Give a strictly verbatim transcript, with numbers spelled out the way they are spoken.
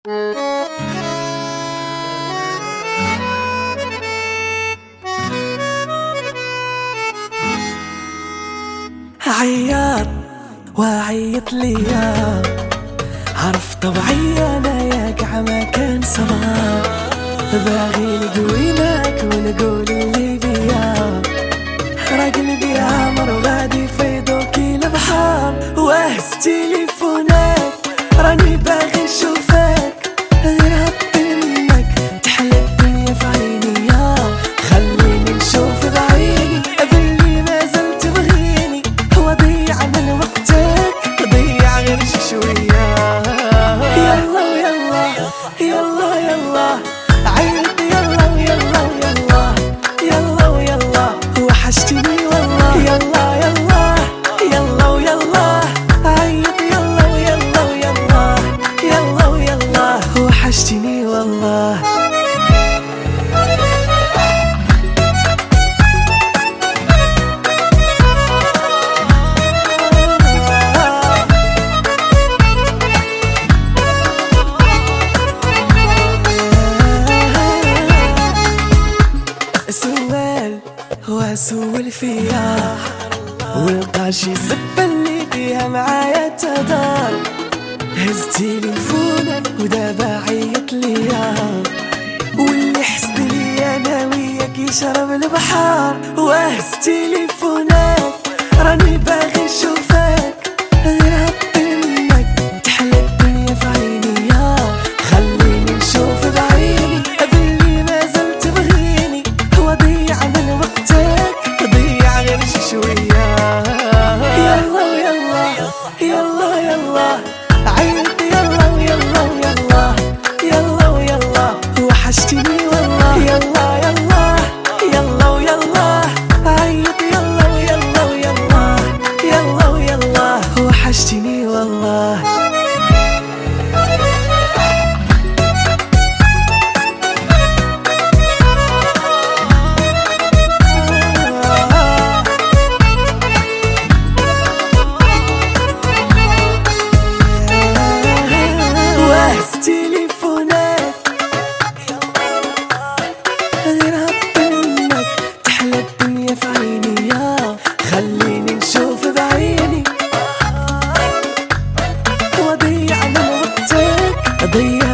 عياط وعيط ليا، عرف طبعي انا ياك ما كان صبار، باغي نقوي معاك ونقول اللي بيا، راه قلبي عامر وغادي فيضوكي البحار، وهز تليفونك راني باغي نشوفك، غير هطي منك تحلى الدنيا في عيني، يا خليني نشوف بعيني بلي مازال تبغيني، وضيع من وقتك ضيع غير شوية، يلا ويلا يلا يلا عيط، يلا ويلا ويلا يلا ويلا وحشتني والله، يلا يلا يلا ويلا عيط، يلا ويلا ويلا يلا ويلا وحشتني والله. سؤال واسول فيها ولقى شي زبة اللي فيها معايا تدار، هز تليفونك ودابا عيط ليا، واللي حسد لي انا وياك يشرب البحار، وهز تليفونك راني باغي نشوفك، غير هطي منك تحلى الدنيا في عيني، يا خليني نشوف بعيني بلي مازال تبغيني، وضيع من وقتك ضيع غير شوية، يلا ويلا يلا يلا عيط، يلا ويلا ويلا يلا ويلا وحشتني والله، يلا يلا يلا ويلا عيط، يلا ويلا ويلا يلا ويلا وحشتني والله. تليفونك غير هطي منك تحلى الدنيا في عيني، يا خليني نشوف بعيني، وضيع من وقتك ضيع